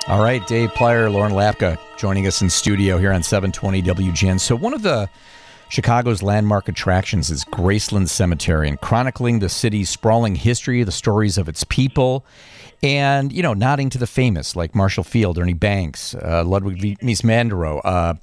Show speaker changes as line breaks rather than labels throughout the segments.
All right, Dave Plyer, Lauren Lapka joining us in studio here on 720 WGN. So one of the Chicago's landmark attractions is Graceland Cemetery, and chronicling the city's sprawling history, the stories of its people, and, nodding to the famous like Marshall Field, Ernie Banks, Ludwig Mies van der Rohe.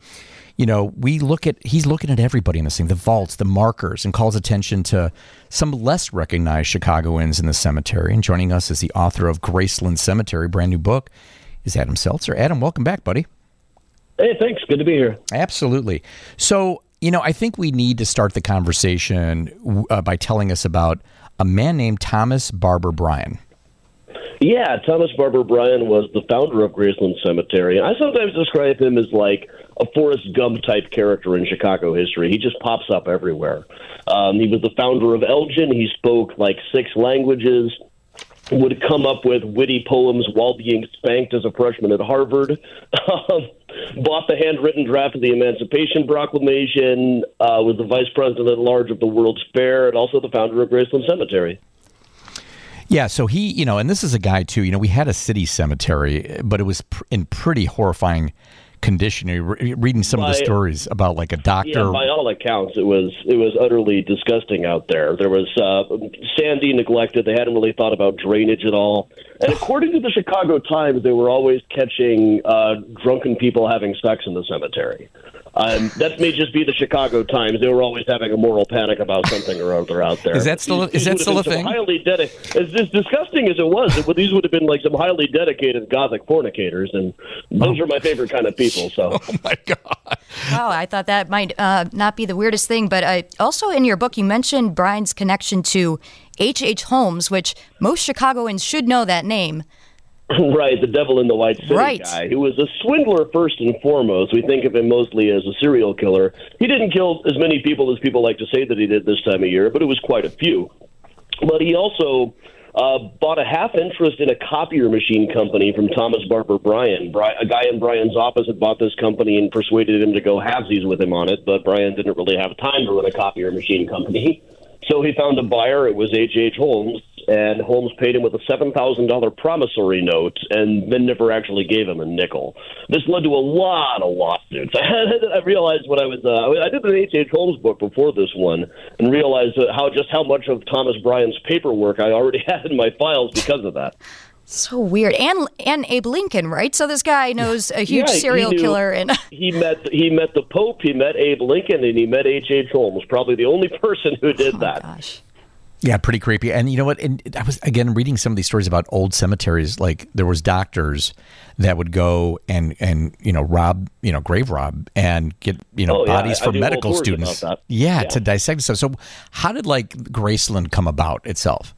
He's looking at everybody in this thing, the vaults, the markers, and calls attention to some less recognized Chicagoans in the cemetery. And joining us is the author of Graceland Cemetery, brand new book, is Adam Seltzer. Adam, welcome back, buddy.
Hey, thanks. Good to be here.
Absolutely. So, I think we need to start the conversation by telling us about a man named Thomas Barber Bryan.
Yeah, Thomas Barber Bryan was the founder of Graceland Cemetery. I sometimes describe him as like a Forrest Gump type character in Chicago history. He just pops up everywhere. He was the founder of Elgin. He spoke like 6 languages, would come up with witty poems while being spanked as a freshman at Harvard, bought the handwritten draft of the Emancipation Proclamation, was the vice president at large of the World's Fair, and also the founder of Graceland Cemetery.
Yeah, so he, and this is a guy too, we had a city cemetery, but it was in pretty horrifying condition. Reading some of the stories about like a doctor.
Yeah, by all accounts, it was utterly disgusting out there. There was sandy, neglected. They hadn't really thought about drainage at all. And according to the Chicago Times, they were always catching drunken people having sex in the cemetery. That may just be the Chicago Times. They were always having a moral panic about something or other out there.
Is that still a thing?
As disgusting as it was, these would have been like some highly dedicated Gothic fornicators, and those are my favorite kind of people. So,
oh my God!
Wow, I thought that might not be the weirdest thing, but also in your book you mentioned Bryan's connection to H.H. Holmes, which most Chicagoans should know that name.
Right, the devil in the white city guy, who was a swindler first and foremost. We think of him mostly as a serial killer. He didn't kill as many people as people like to say that he did this time of year, but it was quite a few. But he also bought a half interest in a copier machine company from Thomas Barber Bryan. A guy in Bryan's office had bought this company and persuaded him to go halvesies with him on it, but Bryan didn't really have time to run a copier machine company. So he found a buyer. It was H.H. Holmes, and Holmes paid him with a $7,000 promissory note and then never actually gave him a nickel. This led to a lot of lawsuits. I realized when I did an H.H. Holmes book before this one and realized how much of Thomas Bryan's paperwork I already had in my files because of that.
So weird. And Abe Lincoln, right? So this guy knows a huge serial killer. And
he met the Pope, he met Abe Lincoln, and he met H.H. Holmes. Probably the only person who did that.
Gosh.
Yeah, pretty creepy. And you know what? And I was, again, reading some of these stories about old cemeteries. Like there was doctors that would go and rob, grave rob and get, bodies for medical students. Yeah, to dissect stuff. So how did Graceland come about itself?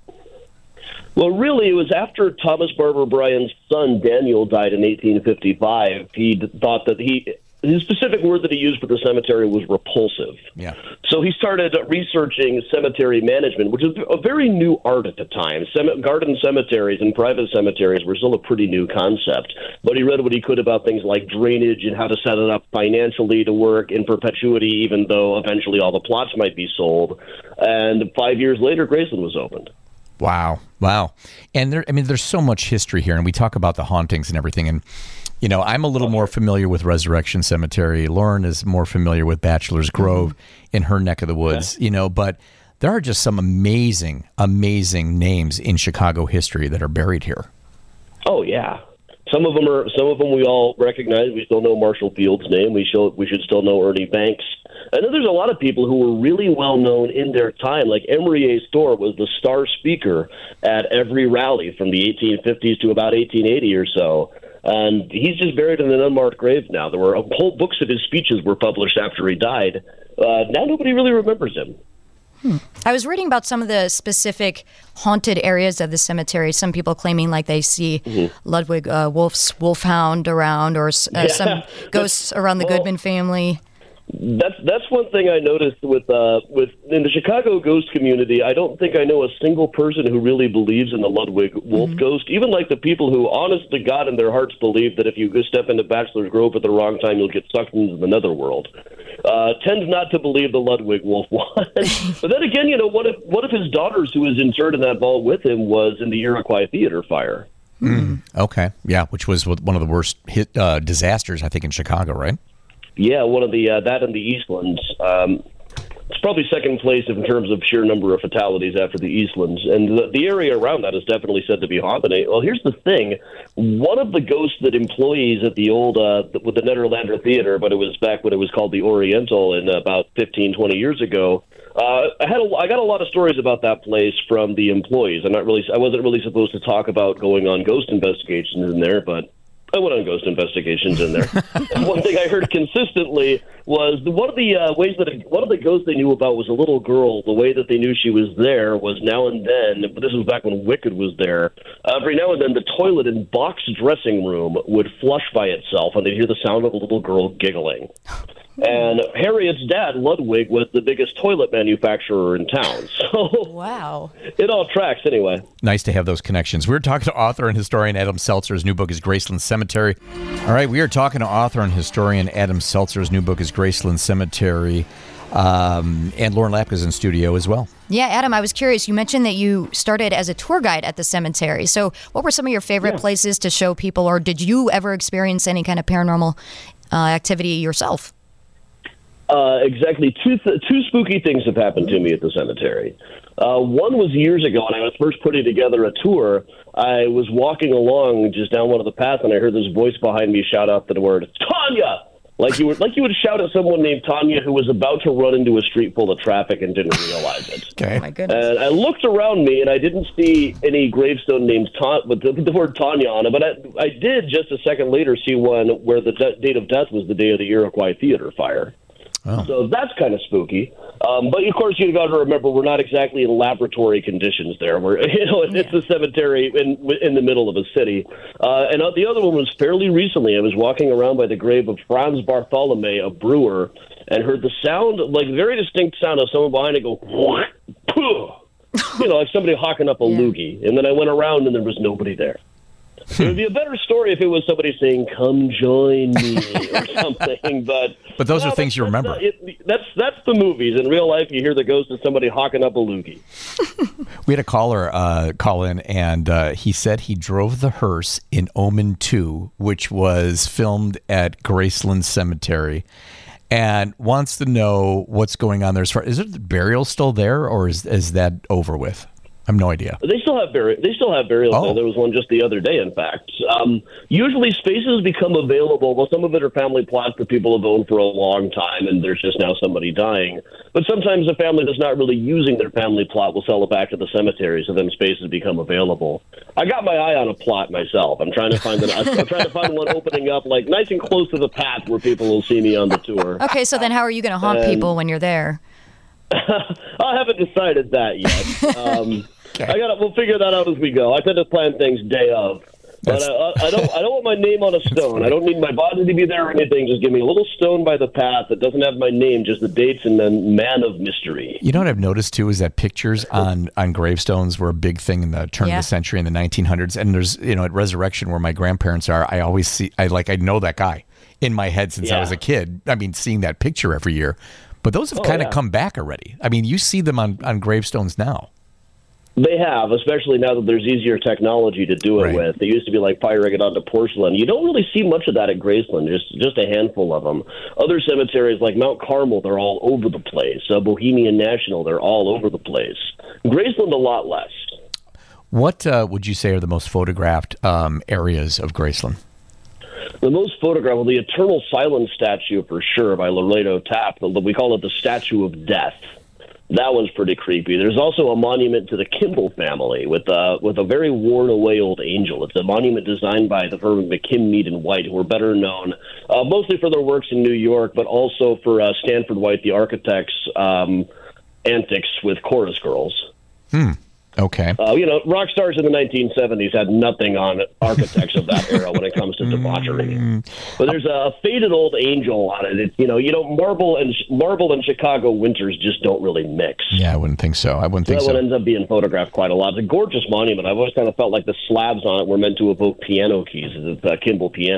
Well, really, it was after Thomas Barber Bryan's son, Daniel, died in 1855. He thought that his specific word that he used for the cemetery was repulsive.
Yeah.
So he started researching cemetery management, which is a very new art at the time. Garden cemeteries and private cemeteries were still a pretty new concept. But he read what he could about things like drainage and how to set it up financially to work in perpetuity, even though eventually all the plots might be sold. And 5 years later, Graceland was opened.
Wow. And there's so much history here, and we talk about the hauntings and everything. And, I'm a little more familiar with Resurrection Cemetery. Lauren is more familiar with Bachelor's Grove in her neck of the woods, but there are just some amazing, amazing names in Chicago history that are buried here.
Oh, yeah. Some of them we all recognize. We still know Marshall Field's name. We should still know Ernie Banks. And then there's a lot of people who were really well known in their time. Like Emery A. Storr was the star speaker at every rally from the 1850s to about 1880 or so. And he's just buried in an unmarked grave now. There were whole books of his speeches were published after he died. Now nobody really remembers him.
I was reading about some of the specific haunted areas of the cemetery. Some people claiming they see Ludwig Wolf's wolfhound around, or some ghosts around the Goodman family.
That's one thing I noticed with in the Chicago ghost community. I don't think I know a single person who really believes in the Ludwig Wolf ghost. Even the people who, honest to God, in their hearts believe that if you go step into Bachelor's Grove at the wrong time, you'll get sucked into the netherworld. Tend not to believe the Ludwig Wolf one. But then again, what if his daughters, who was interred in that vault with him, was in the Iroquois Theater fire?
Okay. Yeah, which was one of the worst disasters, I think, in Chicago, right?
Yeah, one of the that and the Eastlands. It's probably second place in terms of sheer number of fatalities after the Eastlands. And the area around that is definitely said to be haunted. Well, here's the thing. One of the ghosts that employees at the old, with the Nederlander Theater, but it was back when it was called the Oriental in about 15, 20 years ago, I got a lot of stories about that place from the employees. I wasn't really supposed to talk about going on ghost investigations in there, but I went on ghost investigations in there. And one thing I heard consistently was one of the ghosts they knew about was a little girl. The way that they knew she was there was now and then, but this was back when Wicked was there, every now and then the toilet in Bach's dressing room would flush by itself, and they'd hear the sound of a little girl giggling. And Harriet's dad, Ludwig, was the biggest toilet manufacturer in town. So
wow.
It all tracks anyway.
Nice to have those connections. We're talking to author and historian Adam Seltzer. His new book is Graceland Cemetery. All right, we are talking to author and historian Adam Seltzer. His new book is Graceland Cemetery. And Lauren Lapka is in studio as well.
Yeah, Adam, I was curious. You mentioned that you started as a tour guide at the cemetery. So what were some of your favorite places to show people, or did you ever experience any kind of paranormal activity yourself?
Exactly. Two spooky things have happened to me at the cemetery. One was years ago when I was first putting together a tour. I was walking along just down one of the paths, and I heard this voice behind me shout out the word, Tanya! Like you would shout at someone named Tanya who was about to run into a street full of traffic and didn't realize it.
Okay.
Oh my goodness.
And I looked around me, and I didn't see any gravestone named with the word Tanya on it, but I did just a second later see one where the date of death was the day of the Iroquois Theater fire.
Oh.
So that's kind of spooky. But of course, you've got to remember we're not exactly in laboratory conditions there. It's a cemetery in the middle of a city. And the other one was fairly recently. I was walking around by the grave of Franz Bartholomew, a brewer, and heard the sound, like very distinct sound of someone behind it go, like somebody hawking up a loogie. And then I went around and there was nobody there. It would be a better story if it was somebody saying, "Come join me" or something. But
those are things you remember.
That's the movies. In real life, you hear the ghost of somebody hawking up a loogie.
We had a caller call in, and he said he drove the hearse in Omen 2, which was filmed at Graceland Cemetery, and wants to know what's going on there. Is the burial still there, or is that over with? I have no idea.
They still have burials.
Oh.
There was one just the other day, in fact. Usually spaces become available. Well, some of it are family plots that people have owned for a long time, and there's just now somebody dying. But sometimes a family that's not really using their family plot will sell it back to the cemetery, so then spaces become available. I got my eye on a plot myself. I'm trying to find one opening up, like nice and close to the path where people will see me on the tour.
Okay, so then how are you going to haunt people when you're there?
I haven't decided that yet. Okay. We'll figure that out as we go. I tend to plan things day of, but I don't want my name on a stone. I don't need my body to be there or anything. Just give me a little stone by the path that doesn't have my name, just the dates and then man of mystery.
You know what I've noticed too is that pictures on gravestones were a big thing in the turn of the century in the 1900s. And there's at Resurrection where my grandparents are, I always see I know that guy in my head since I was a kid. I mean, seeing that picture every year. But those have kind of come back already. I mean, you see them on gravestones now.
They have, especially now that there's easier technology to do it with. They used to be like firing it onto porcelain. You don't really see much of that at Graceland, just a handful of them. Other cemeteries like Mount Carmel, they're all over the place. Bohemian National, they're all over the place. Graceland, a lot less. What
would you say are the most photographed areas of Graceland?
The most photographed, the Eternal Silence statue for sure by Laredo Tapp. We call it the Statue of Death. That one's pretty creepy. There's also a monument to the Kimball family with a very worn-away old angel. It's a monument designed by the firm of McKim, Mead & White, who are better known mostly for their works in New York, but also for Stanford White, the architect's antics with chorus girls.
Okay.
Rock stars in the 1970s had nothing on architects of that era when it comes to debauchery. But there's a faded old angel on it. It's, marble and Chicago winters just don't really mix.
Yeah, I wouldn't think so. That
one ends up being photographed quite a lot. It's a gorgeous monument. I've always kind of felt like the slabs on it were meant to evoke piano keys, Kimball pianos.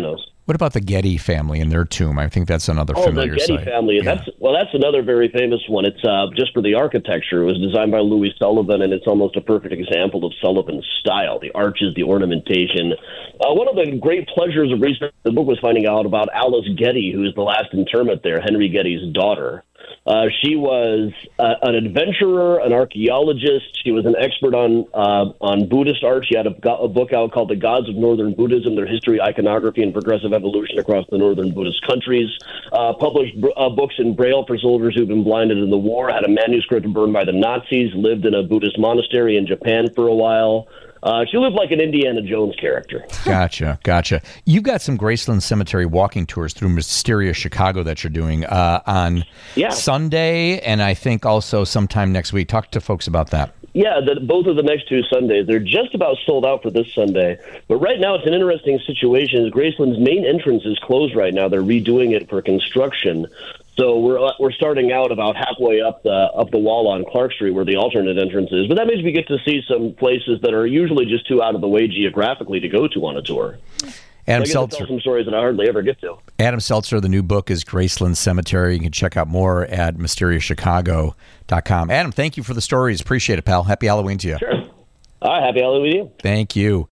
What about the Getty family and their tomb? I think that's another familiar
site. Oh, the Getty family. Yeah. That's another very famous one. It's just for the architecture. It was designed by Louis Sullivan, and it's almost a perfect example of Sullivan's style. The arches, the ornamentation. One of the great pleasures of research the book was finding out about Alice Getty, who is the last interment there, Henry Getty's daughter. She was an adventurer, an archaeologist. She was an expert on Buddhist art. She had a book out called The Gods of Northern Buddhism, Their History, Iconography, and Progressive Evolution Across the Northern Buddhist Countries. Published books in Braille for soldiers who've been blinded in the war, had a manuscript burned by the Nazis, lived in a Buddhist monastery in Japan for a while. She lived like an Indiana Jones character.
Gotcha. You've got some Graceland Cemetery walking tours through Mysterious Chicago that you're doing on Sunday, and I think also sometime next week. Talk to folks about that.
Yeah, both of the next two Sundays. They're just about sold out for this Sunday. But right now it's an interesting situation. Graceland's main entrance is closed right now. They're redoing it for construction. So we're starting out about halfway up the wall on Clark Street where the alternate entrance is. But that means we get to see some places that are usually just too out of the way geographically to go to on a tour.
Adam Seltzer.
Tell some stories that I hardly ever get to.
Adam Seltzer, the new book is Graceland Cemetery. You can check out more at mysteriouschicago.com. Adam, thank you for the stories. Appreciate it, pal. Happy Halloween to you.
Sure. All right, happy Halloween to you.
Thank you.